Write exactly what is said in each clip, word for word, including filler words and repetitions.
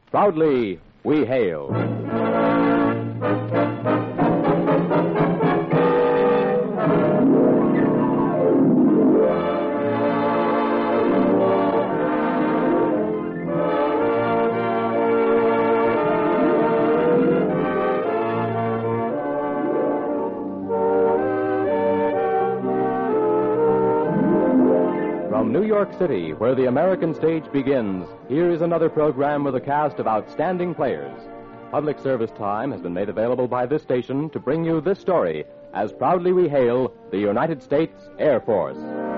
Proudly, we hail. From New York City, where the American stage begins, here is another program with a cast of outstanding players. Public service time has been made available by this station to bring you this story, as proudly we hail the United States Air Force.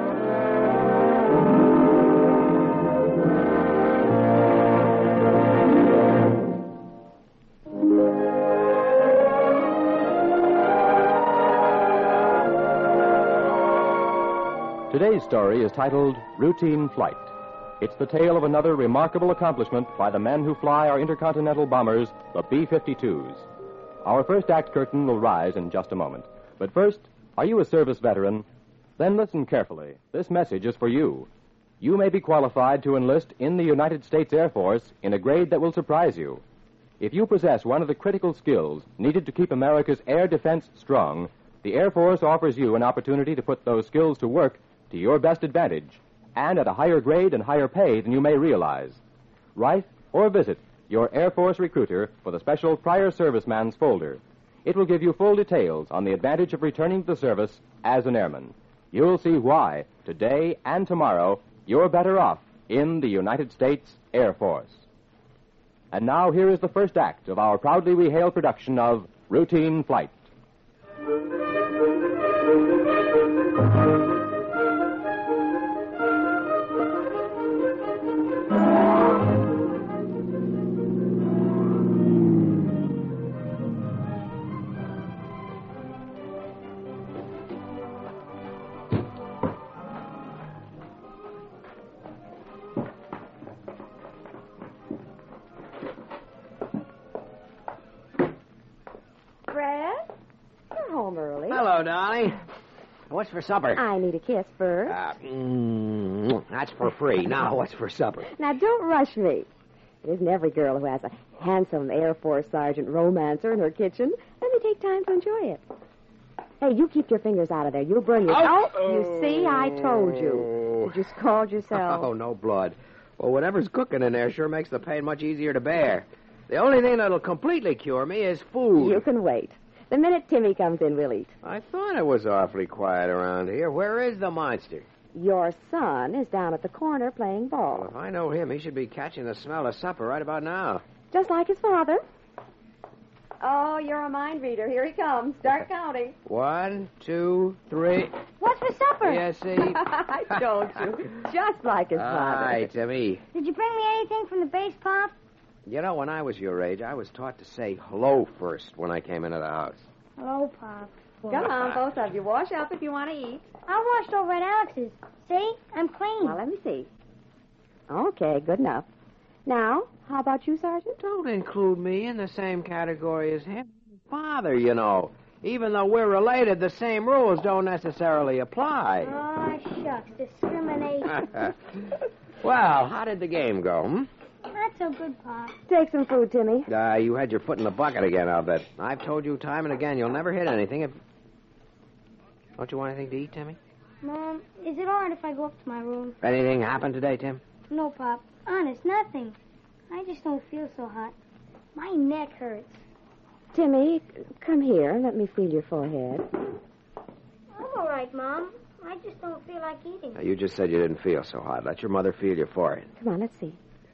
Today's story is titled Routine Flight. It's the tale of another remarkable accomplishment by the men who fly our intercontinental bombers, the B fifty-twos. Our first act curtain will rise in just a moment. But first, are you a service veteran? Then listen carefully. This message is for you. You may be qualified to enlist in the United States Air Force in a grade that will surprise you. If you possess one of the critical skills needed to keep America's air defense strong, the Air Force offers you an opportunity to put those skills to work to your best advantage, and at a higher grade and higher pay than you may realize. Write or visit your Air Force recruiter for the special Prior Serviceman's folder. It will give you full details on the advantage of returning to the service as an airman. You'll see why, today and tomorrow, you're better off in the United States Air Force. And now here is the first act of our Proudly We Hail production of Routine Flight. Hello, darling. What's for supper? I need a kiss first. Uh, mm, that's for free. Now, what's for supper? Now, don't rush me. It isn't every girl who has a handsome Air Force sergeant romancer in her kitchen. Let me take time to enjoy it. Hey, you keep your fingers out of there. You'll burn your... Oh! oh you see, I told you. You just called yourself. Oh, no blood. Well, whatever's cooking in there sure makes the pain much easier to bear. The only thing that'll completely cure me is food. You can wait. The minute Timmy comes in, we'll eat. I thought it was awfully quiet around here. Where is the monster? Your son is down at the corner playing ball. Well, if I know him, he should be catching the smell of supper right about now. Just like his father. Oh, you're a mind reader. Here he comes. Start counting. One, two, three. What's for supper? Yes, see? I told you. Just like his father. All right, Timmy. Did you bring me anything from the base, Pop? You know, when I was your age, I was taught to say hello first when I came into the house. Hello, Pop. Come on, both of you. Wash up if you want to eat. I washed over at Alex's. See? I'm clean. Well, let me see. Okay, good enough. Now, how about you, Sergeant? Don't include me in the same category as him. Father, you know. Even though we're related, the same rules don't necessarily apply. Oh, shucks. Discrimination. Well, how did the game go, hmm? Not so good, Pop. Take some food, Timmy. Uh, you had your foot in the bucket again, I'll bet. I've told you time and again you'll never hit anything if... Don't you want anything to eat, Timmy? Mom, is it all right if I go up to my room? Anything happened today, Tim? No, Pop. Honest, nothing. I just don't feel so hot. My neck hurts. Timmy, come here and let me feel your forehead. I'm all right, Mom. I just don't feel like eating. Now, you just said you didn't feel so hot. Let your mother feel your forehead. Come on, let's see.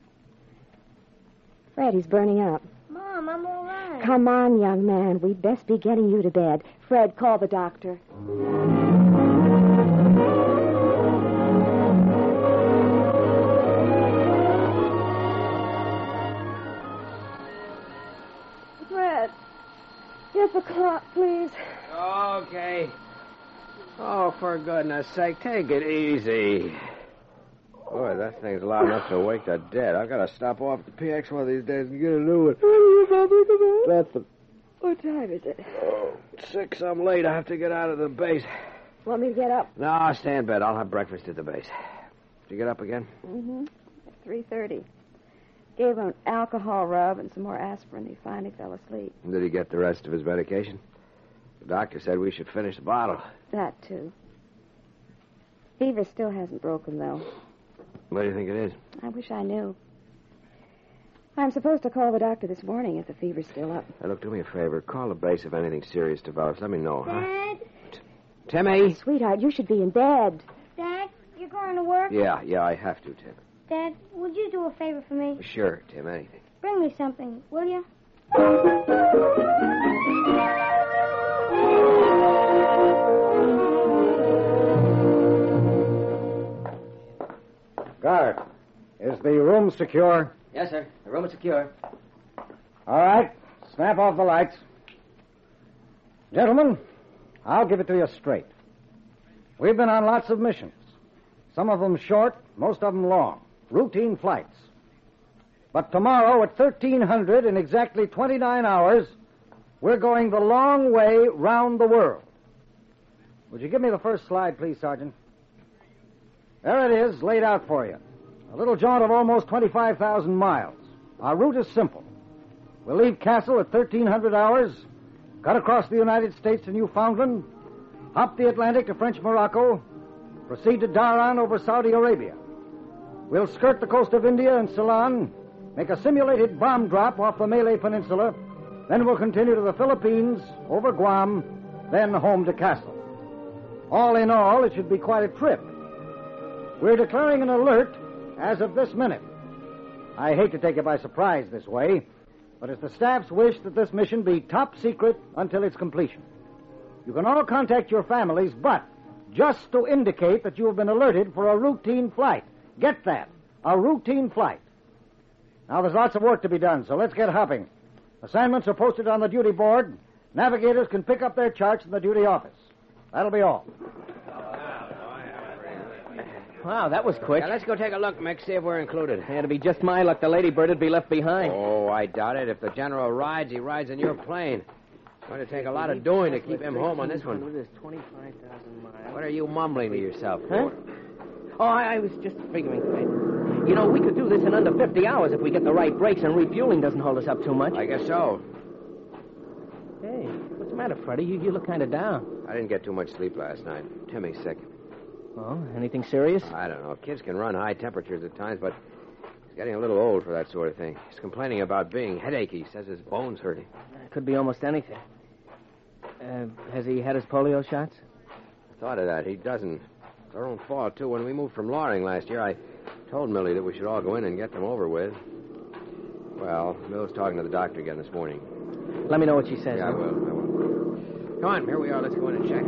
Fred, he's burning up. Mom, I'm all right. Come on, young man. We'd best be getting you to bed. Fred, call the doctor. Fred, get the clock, please. Okay. Oh, for goodness sake, take it easy. Boy, that thing's loud enough to wake the dead. I've got to stop off at the P X one of these days and get a new one. Let them. What time is it? Oh, six. I'm late. I have to get out of the base. Want me to get up? No, I'll stay in bed. I'll have breakfast at the base. Did you get up again? Mm-hmm. three thirty. Gave him an alcohol rub and some more aspirin. He finally fell asleep. Did he get the rest of his medication? The doctor said we should finish the bottle. That, too. Fever still hasn't broken, though. What do you think it is? I wish I knew. I'm supposed to call the doctor this morning if the fever's still up. Now, look, do me a favor. Call the base if anything serious develops. Let me know, huh? Dad? Timmy? Sweetheart, you should be in bed. Dad, you're going to work? Yeah, yeah, I have to, Tim. Dad, would you do a favor for me? Sure, Tim, anything. Bring me something, will you? Guard, is the room secure? Yes, sir. The room is secure. All right. Snap off the lights. Gentlemen, I'll give it to you straight. We've been on lots of missions. Some of them short, most of them long. Routine flights. But tomorrow at thirteen hundred in exactly twenty-nine hours, we're going the long way round the world. Would you give me the first slide, please, Sergeant? There it is, laid out for you. A little jaunt of almost twenty-five thousand miles. Our route is simple. We'll leave Castle at thirteen hundred hours, cut across the United States to Newfoundland, hop the Atlantic to French Morocco, proceed to Dhahran over Saudi Arabia. We'll skirt the coast of India and Ceylon, make a simulated bomb drop off the Malay Peninsula, then we'll continue to the Philippines, over Guam, then home to Castle. All in all, it should be quite a trip. We're declaring an alert as of this minute. I hate to take you by surprise this way, but it's the staff's wish that this mission be top secret until its completion. You can all contact your families, but just to indicate that you have been alerted for a routine flight. Get that, a routine flight. Now, there's lots of work to be done, so let's get hopping. Assignments are posted on the duty board. Navigators can pick up their charts in the duty office. That'll be all. Wow, that was quick. Now, let's go take a look, Mick, see if we're included. Yeah, to be just my luck, the Lady Bird'd be left behind. Oh, I doubt it. If the general rides, he rides in your plane. It's going to take a lot of doing to keep him home on this one. twenty-five thousand miles. What are you mumbling to yourself Huh? for? Oh, I, I was just figuring. You know, we could do this in under fifty hours if we get the right brakes and refueling doesn't hold us up too much. I guess so. Hey, what's the matter, Freddie? You, you look kind of down. I didn't get too much sleep last night. Timmy's sick. Oh, anything serious? I don't know. Kids can run high temperatures at times, but he's getting a little old for that sort of thing. He's complaining about being headachy. He says his bones hurt him. Could be almost anything. Uh, has he had his polio shots? I thought of that. He doesn't. It's our own fault, too. When we moved from Loring last year, I told Millie that we should all go in and get them over with. Well, Mill's talking to the doctor again this morning. Let me know what she says. Yeah, I huh? will. I will. Come on, here we are. Let's go in and check.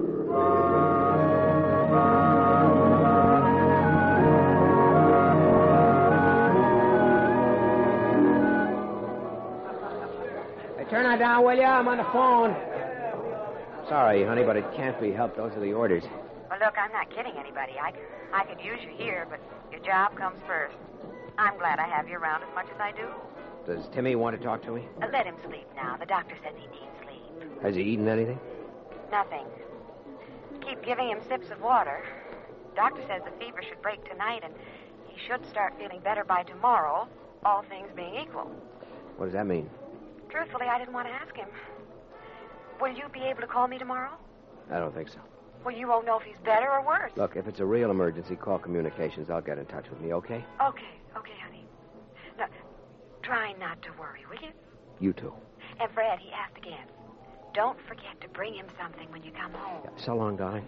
Hey, turn that down, will you? I'm on the phone. Sorry, honey, but it can't be helped. Those are the orders. Well, look, I'm not kidding anybody. I, I could use you here, but your job comes first. I'm glad I have you around as much as I do. Does Timmy want to talk to me? Uh, let him sleep now. The doctor says he needs sleep. Has he eaten anything? Nothing. Keep giving him sips of water. Doctor says the fever should break tonight, and he should start feeling better by tomorrow, all things being equal. What does that mean? Truthfully, I didn't want to ask him. Will you be able to call me tomorrow? I don't think so. Well, you won't know if he's better or worse. Look, if it's a real emergency, call communications. I'll get in touch with me, okay? Okay, okay, honey. Now, try not to worry, will you? You too. And Fred, he asked again. Don't forget to bring him something when you come home. Yeah, so long, darling.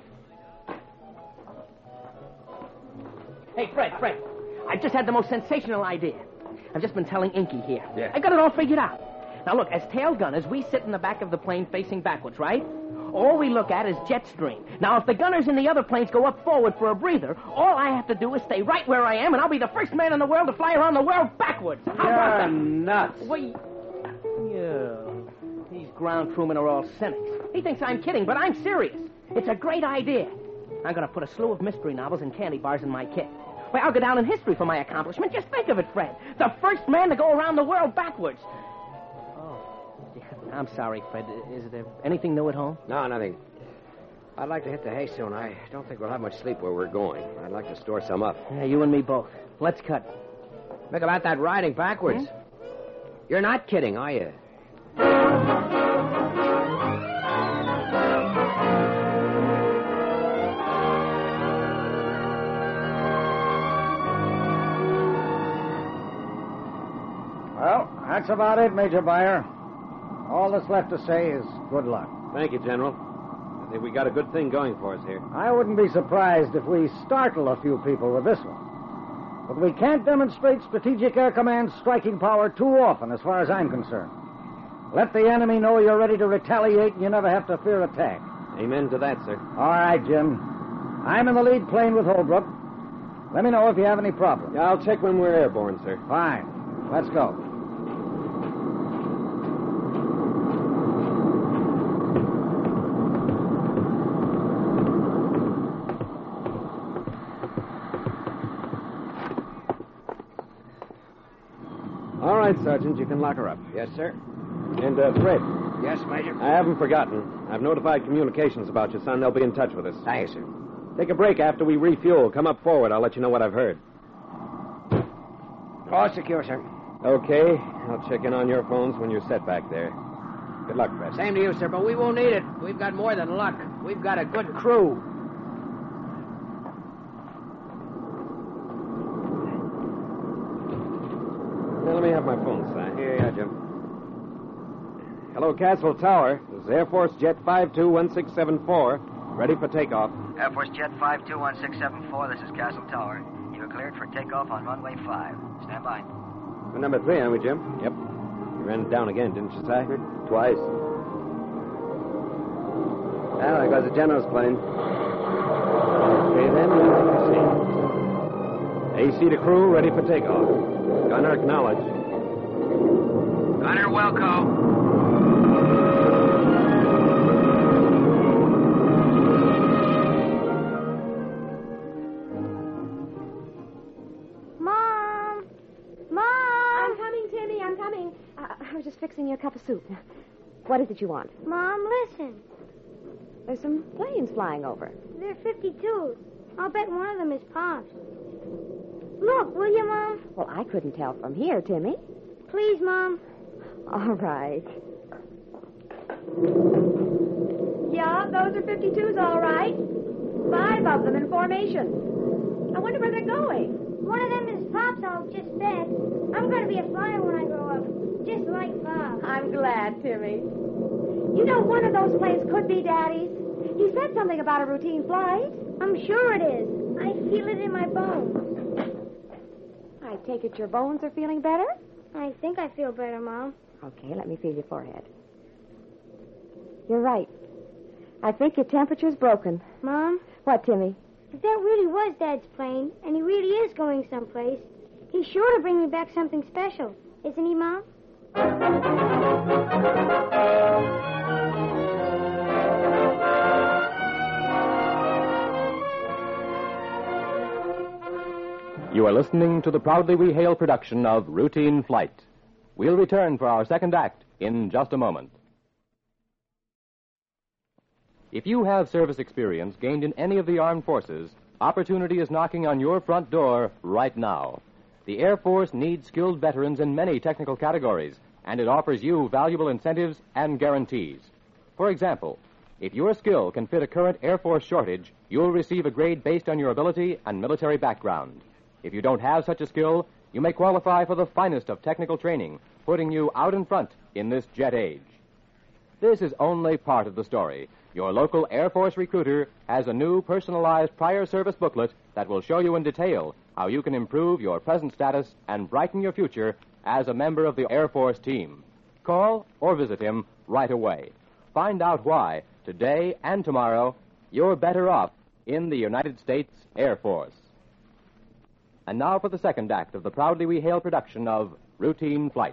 Hey, Fred, Fred. I've just had the most sensational idea. I've just been telling Inky here. Yeah. I got it all figured out. Now, look, as tail gunners, we sit in the back of the plane facing backwards, right? All we look at is jet stream. Now, if the gunners in the other planes go up forward for a breather, all I have to do is stay right where I am, and I'll be the first man in the world to fly around the world backwards. How about that? nuts. Wait. Yeah. These ground crewmen are all cynics. He thinks I'm kidding, but I'm serious. It's a great idea. I'm going to put a slew of mystery novels and candy bars in my kit. Well, I'll go down in history for my accomplishment. Just think of it, Fred. The first man to go around the world backwards. I'm sorry, Fred. Is there anything new at home? No, nothing. I'd like to hit the hay soon. I don't think we'll have much sleep where we're going. I'd like to store some up. Yeah, you and me both. Let's cut. Think about that riding backwards. Hmm? You're not kidding, are you? Well, that's about it, Major Byer. All that's left to say is good luck. Thank you, General. I think we got a good thing going for us here. I wouldn't be surprised if we startle a few people with this one. But we can't demonstrate Strategic Air Command's striking power too often, as far as I'm concerned. Let the enemy know you're ready to retaliate, and you never have to fear attack. Amen to that, sir. All right, Jim. I'm in the lead plane with Holbrook. Let me know if you have any problems. Yeah, I'll check when we're airborne, sir. Fine. Let's go. All right, Sergeant, you can lock her up. Yes, sir. And, uh, Fred, Yes, Major. I haven't forgotten. I've notified communications about your son. They'll be in touch with us. Thanks, sir. Take a break after we refuel. Come up forward. I'll let you know what I've heard. All secure, sir. Okay. I'll check in on your phones when you're set back there. Good luck, Fred. Same to you, sir, but we won't need it. We've got more than luck. We've got a good crew. Now, let me have my phone, Si. Here you are, Jim. Hello, Castle Tower. This is Air Force Jet five two one six seven four. Ready for takeoff. Air Force Jet five two one six seven four, this is Castle Tower. You are cleared for takeoff on runway five. Stand by. We're number three, aren't we, Jim? Yep. You ran it down again, didn't you, Si? Twice. Well, there goes the general's plane. Okay, then. A C to crew, ready for takeoff. Gunner, acknowledge. Gunner, Wilco. Mom! Mom! I'm coming, Timmy. I'm coming. Uh, I was just fixing you a cup of soup. What is it you want? Mom, listen. There's some planes flying over. They're fifty-twos. I'll bet one of them is Pop's. Look, will you, Mom? Well, I couldn't tell from here, Timmy. Please, Mom. All right. Yeah, those are fifty-twos, all right. Five of them in formation. I wonder where they're going. One of them is Pop's, I'll just bet. I'm going to be a flyer when I grow up, just like Pop. I'm glad, Timmy. You know, one of those planes could be Daddy's. He said something about a routine flight. I'm sure it is. I feel it in my bones. I take it your bones are feeling better? I think I feel better, Mom. Okay, let me feel your forehead. You're right. I think your temperature's broken. Mom? What, Timmy? If that really was Dad's plane, and he really is going someplace, he's sure to bring me back something special. Isn't he, Mom? You are listening to the Proudly We Hail production of Routine Flight. We'll return for our second act in just a moment. If you have service experience gained in any of the armed forces, opportunity is knocking on your front door right now. The Air Force needs skilled veterans in many technical categories, and it offers you valuable incentives and guarantees. For example, if your skill can fit a current Air Force shortage, you'll receive a grade based on your ability and military background. If you don't have such a skill, you may qualify for the finest of technical training, putting you out in front in this jet age. This is only part of the story. Your local Air Force recruiter has a new personalized prior service booklet that will show you in detail how you can improve your present status and brighten your future as a member of the Air Force team. Call or visit him right away. Find out why, today and tomorrow, you're better off in the United States Air Force. And now for the second act of the Proudly We Hail production of Routine Flight.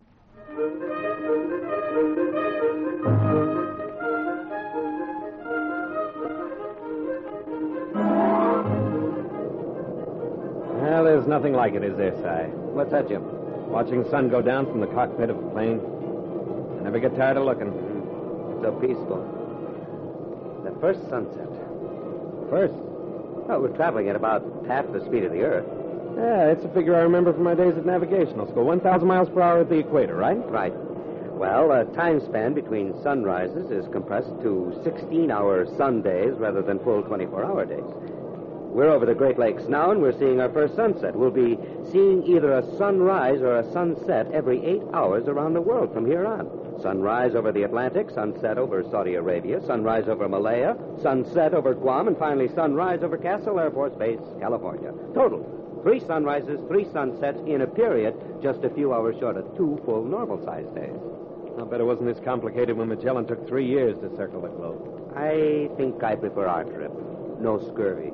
Well, there's nothing like it, is there, Si? What's that, Jim? Watching the sun go down from the cockpit of a plane. I never get tired of looking. It's so peaceful. The first sunset. First, Well, we're traveling at about half the speed of the Earth. Yeah, it's a figure I remember from my days at navigational school. one thousand miles per hour at the equator, right? Right. Well, the time span between sunrises is compressed to sixteen-hour sun days rather than full twenty-four hour days. We're over the Great Lakes now, and we're seeing our first sunset. We'll be seeing either a sunrise or a sunset every eight hours around the world from here on. Sunrise over the Atlantic, sunset over Saudi Arabia, sunrise over Malaya, sunset over Guam, and finally sunrise over Castle Air Force Base, California. Total, three sunrises, three sunsets in a period just a few hours short of two full normal-sized days. I'll bet it wasn't this complicated when Magellan took three years to circle the globe. I think I prefer our trip. No scurvy.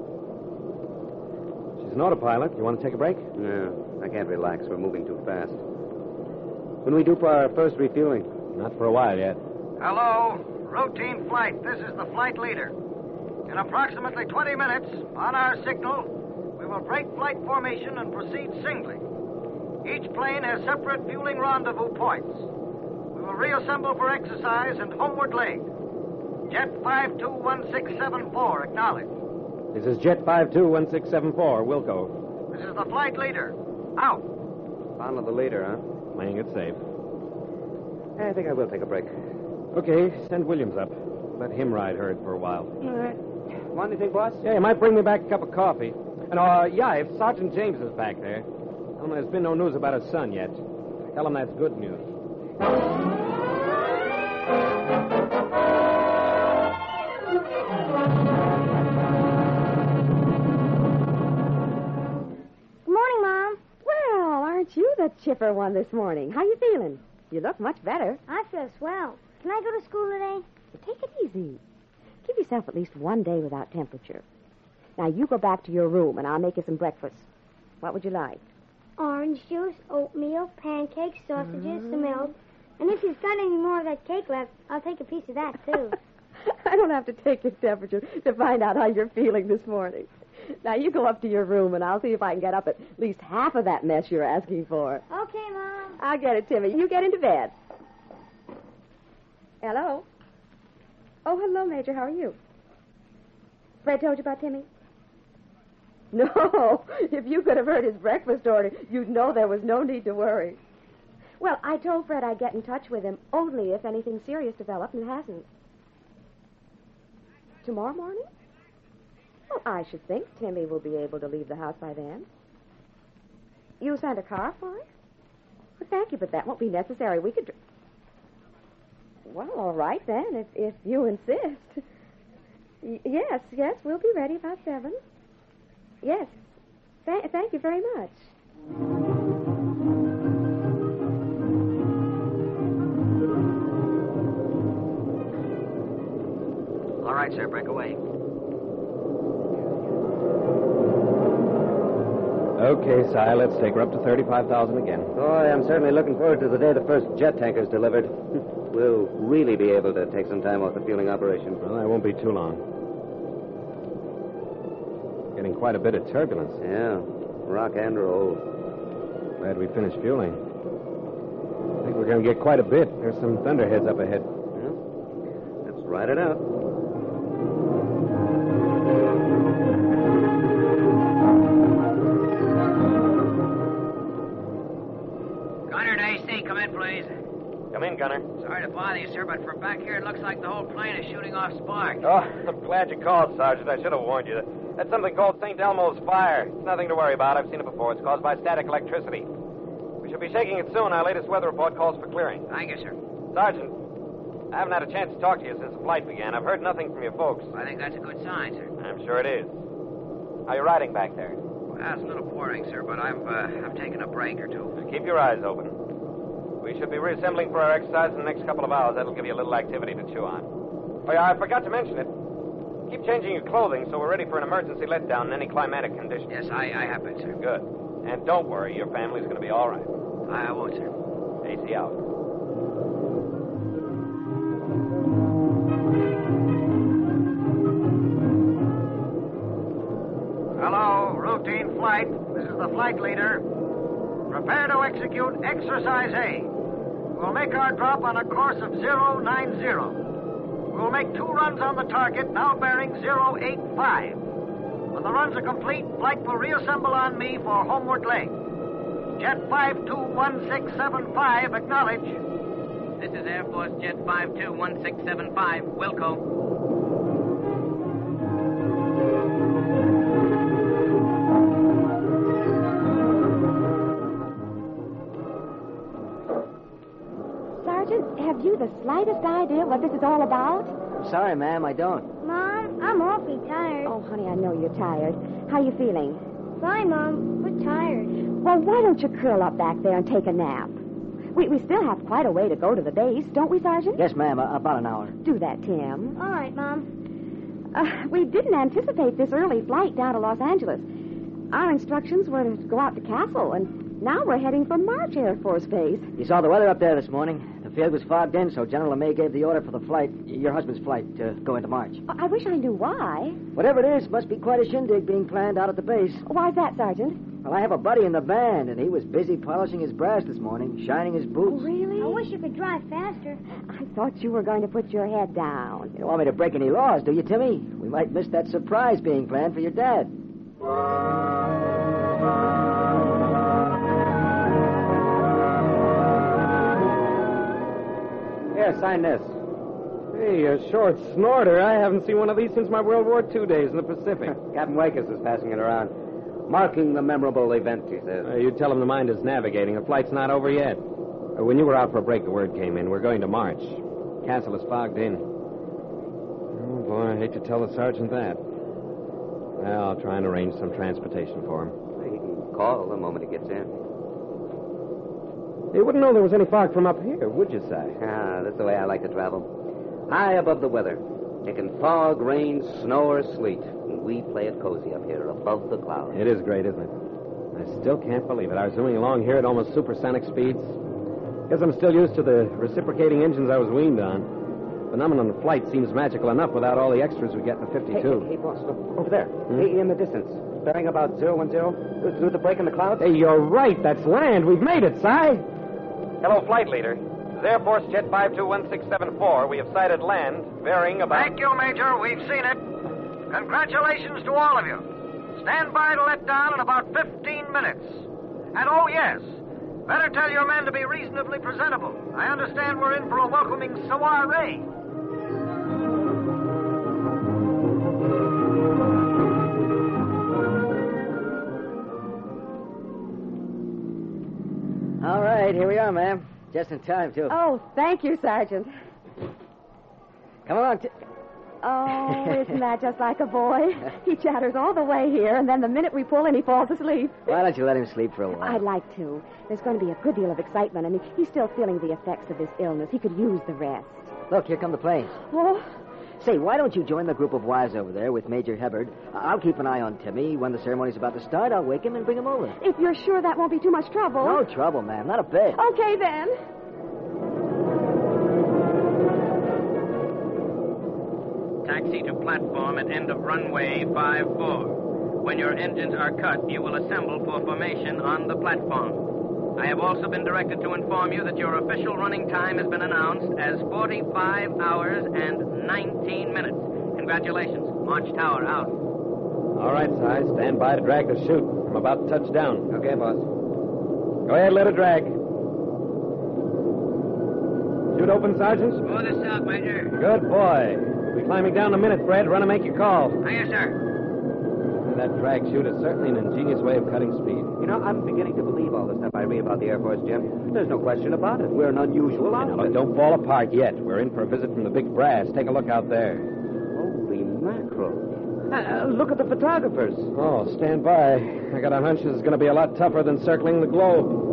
She's an autopilot. You want to take a break? No, I can't relax. We're moving too fast. When we do for our first refueling? Not for a while yet. Hello, routine flight. This is the flight leader. In approximately twenty minutes, on our signal, we will break flight formation and proceed singly. Each plane has separate fueling rendezvous points. We will reassemble for exercise and homeward leg. Jet five two one six seven four, acknowledge. This is Jet five two one six seven four, Wilco. This is the flight leader. Out. Follow the leader, huh? Playing it safe. I think I will take a break. Okay, send Williams up. Let him ride herd for a while. All right. Want anything, boss? Yeah, you might bring me back a cup of coffee. And, uh, yeah, if Sergeant James is back there, tell him there's been no news about his son yet. Tell him that's good news. You the chipper one this morning. How you feeling? You look much better. I feel swell. Can I go to school today? Take it easy. Give yourself at least one day without temperature. Now, you go back to your room, and I'll make you some breakfast. What would you like? Orange juice, oatmeal, pancakes, sausages, mm. some milk. And if you've got any more of that cake left, I'll take a piece of that, too. I don't have to take your temperature to find out how you're feeling this morning. Now, you go up to your room, and I'll see if I can get up at least half of that mess you're asking for. Okay, Mom. I'll get it, Timmy. You get into bed. Hello? Oh, hello, Major. How are you? Fred told you about Timmy? No. If you could have heard his breakfast order, you'd know there was no need to worry. Well, I told Fred I'd get in touch with him only if anything serious developed, and it hasn't. Tomorrow morning? Well, I should think Timmy will be able to leave the house by then. You sent a car for it? Well, thank you, but that won't be necessary. We could... Dr- well, all right, then, if, if you insist. Y- yes, yes, we'll be ready about seven. Yes. Th- thank you very much. All right, sir, break away. Okay, Si, let's take her up to thirty-five thousand again. Boy, I'm certainly looking forward to the day the first jet tanker's delivered. We'll really be able to take some time off the fueling operation. Well, that won't be too long. Getting quite a bit of turbulence. Yeah, rock and roll. Glad we finished fueling. I think we're going to get quite a bit. There's some thunderheads up ahead. Well, let's ride it out. Come in, please. Come in, Gunner. Sorry to bother you, sir, but from back here it looks like the whole plane is shooting off sparks. Oh, I'm glad you called, Sergeant. I should have warned you. That's something called Saint Elmo's fire. It's nothing to worry about. I've seen it before. It's caused by static electricity. We should be shaking it soon. Our latest weather report calls for clearing. Thank you, sir. Sergeant, I haven't had a chance to talk to you since the flight began. I've heard nothing from your folks. I think that's a good sign, sir. I'm sure it is. How are you riding back there? Well, it's a little boring, sir, but I've, uh, I've taken a break or two. Just keep your eyes open. We should be reassembling for our exercise in the next couple of hours. That'll give you a little activity to chew on. Oh, yeah, I forgot to mention it. Keep changing your clothing so we're ready for an emergency letdown in any climatic condition. Yes, I, I have been, sir. Good. And don't worry, your family's going to be all right. I won't, sir. A C out. Hello, routine flight. This is the flight leader. Prepare to execute Exercise A. We'll make our drop on a course of zero nine zero. We'll make two runs on the target, now bearing zero eight five. When the runs are complete, flight will reassemble on me for homeward leg. Jet five two one six seven five, acknowledge. This is Air Force Jet five two one six seven five, Wilco. Sergeant, have you the slightest idea what this is all about? I'm sorry, ma'am, I don't. Mom, I'm awfully tired. Oh, honey, I know you're tired. How you feeling? Fine, Mom. We're tired. Well, why don't you curl up back there and take a nap? We, we still have quite a way to go to the base, don't we, Sergeant? Yes, ma'am, uh, about an hour. Do that, Tim. All right, Mom. Uh, we didn't anticipate this early flight down to Los Angeles. Our instructions were to go out to Castle, and now we're heading for March Air Force Base. You saw the weather up there this morning. The field was fogged in, so General LeMay gave the order for the flight, your husband's flight, to go into March. I wish I knew why. Whatever it is, must be quite a shindig being planned out at the base. Why's that, Sergeant? Well, I have a buddy in the band, and he was busy polishing his brass this morning, shining his boots. Oh, really? I wish you could drive faster. I thought you were going to put your head down. You don't want me to break any laws, do you, Timmy? We might miss that surprise being planned for your dad. Here, sign this. Hey, a short snorter. I haven't seen one of these since my World War Two days in the Pacific. Captain Wakers is passing it around. Marking the memorable event, he says. Uh, you tell him the mind is navigating. The flight's not over yet. Uh, when you were out for a break, the word came in. We're going to March. Castle is fogged in. Oh, boy, I hate to tell the sergeant that. Well, I'll try and arrange some transportation for him. He can call the moment he gets in. You wouldn't know there was any fog from up here, would you, Si? Ah, that's the way I like to travel. High above the weather. It can fog, rain, snow, or sleet. And we play it cozy up here above the clouds. It is great, isn't it? I still can't believe it. I was zooming along here at almost supersonic speeds. Guess I'm still used to the reciprocating engines I was weaned on. Phenomenon of flight seems magical enough without all the extras we get in the fifty-two. Hey, hey, hey boss, look, over there. Hmm? Hey, in the distance. Bearing about zero one zero. Through the break in the clouds. Hey, you're right. That's land. We've made it, Si. Hello, flight leader. This is Air Force Jet five two one six seven four. We have sighted land bearing about... Thank you, Major. We've seen it. Congratulations to all of you. Stand by to let down in about fifteen minutes. And oh, yes, better tell your men to be reasonably presentable. I understand we're in for a welcoming soiree. All right, here we are, ma'am. Just in time, too. Oh, thank you, Sergeant. Come along. T- oh, isn't that just like a boy? He chatters all the way here, and then the minute we pull in, he falls asleep. Why don't you let him sleep for a while? I'd like to. There's going to be a good deal of excitement, and he's still feeling the effects of his illness. He could use the rest. Look, here come the planes. Oh. Say, why don't you join the group of wives over there with Major Hubbard? I'll keep an eye on Timmy. When the ceremony's about to start, I'll wake him and bring him over. If you're sure that won't be too much trouble. No trouble, ma'am. Not a bit. Okay, then. Taxi to platform at end of runway five four. When your engines are cut, you will assemble for formation on the platform. I have also been directed to inform you that your official running time has been announced as forty-five hours and nineteen minutes. Congratulations. Launch tower out. All right, Si. Stand by to drag the chute. I'm about to touch down. Okay, boss. Go ahead, let her drag. Chute open, Sergeant. Smooth this out, Major. Good boy. We'll be climbing down in a minute, Fred. Run and make your call. Yes, sir. That drag chute is certainly an ingenious way of cutting speed. You know, I'm beginning to believe all the stuff I read about the Air Force, Jim. There's no question about it. We're an unusual outfit. Look, don't fall apart yet. We're in for a visit from the big brass. Take a look out there. Holy mackerel. Uh, look at the photographers. Oh, stand by. I got a hunch this is going to be a lot tougher than circling the globe.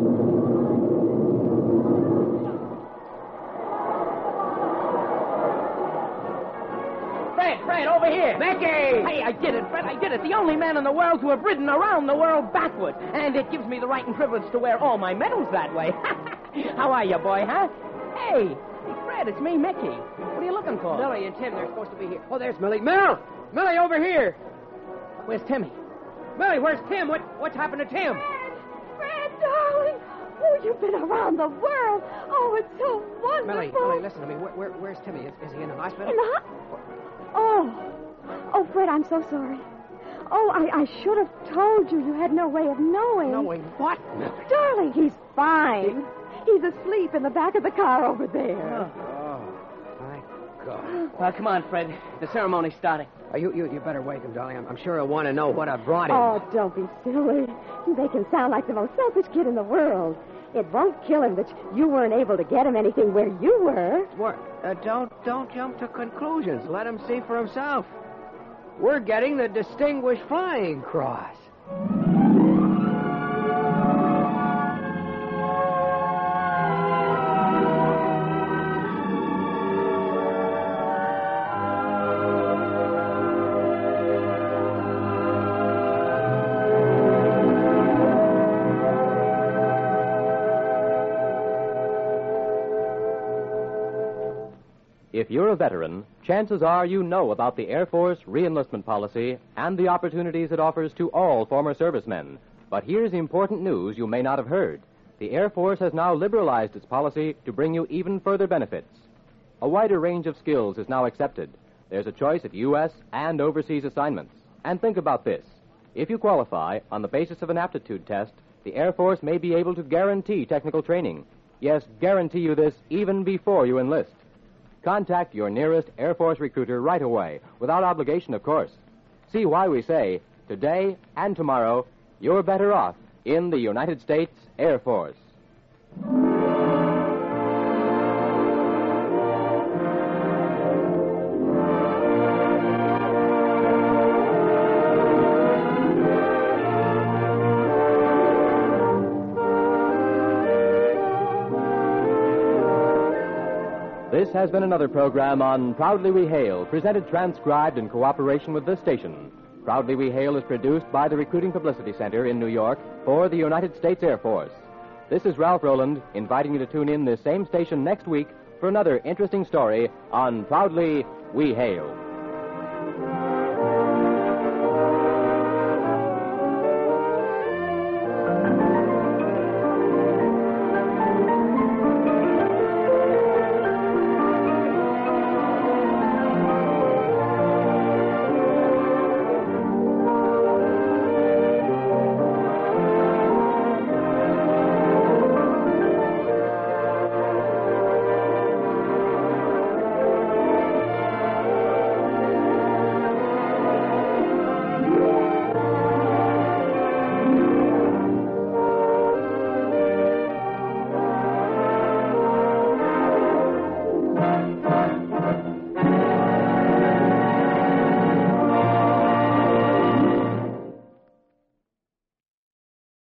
Fred, Fred, over here. Becky! Hey, I did it, Fred, I did it. The only man in the world to have ridden around the world backward. And it gives me the right and privilege to wear all my medals that way. How are you, boy, huh? Hey, hey, Fred, it's me, Mickey. What are you looking for? Millie and Tim, they're supposed to be here. Oh, there's Millie. Mill! Millie, over here. Where's Timmy? Millie, where's Tim? What, what's happened to Tim? Fred, Fred, darling. Oh, you've been around the world. Oh, it's so wonderful. Millie, Millie, listen to me. Where, where, where's Timmy? Is, is he in the hospital? In the hospital? Oh. Oh, Fred, I'm so sorry. Oh, I, I should have told you. You had no way of knowing. Knowing what? Darling, he's fine. He's asleep in the back of the car over there. Oh, my God. Well, come on, Fred. The ceremony's starting. Uh, you, you, you better wake him, darling. I'm, I'm sure he'll want to know what I brought him. Oh, don't be silly. You make him sound like the most selfish kid in the world. It won't kill him that you weren't able to get him anything where you were. What? Uh, don't, don't jump to conclusions. Let him see for himself. We're getting the Distinguished Flying Cross. If you're a veteran, chances are you know about the Air Force reenlistment policy and the opportunities it offers to all former servicemen. But here's important news you may not have heard. The Air Force has now liberalized its policy to bring you even further benefits. A wider range of skills is now accepted. There's a choice at U S and overseas assignments. And think about this. If you qualify on the basis of an aptitude test, the Air Force may be able to guarantee technical training. Yes, guarantee you this even before you enlist. Contact your nearest Air Force recruiter right away, without obligation, of course. See why we say, today and tomorrow, you're better off in the United States Air Force. This has been another program on Proudly We Hail, presented transcribed in cooperation with this station. Proudly We Hail is produced by the Recruiting Publicity Center in New York for the United States Air Force. This is Ralph Roland inviting you to tune in this same station next week for another interesting story on Proudly We Hail.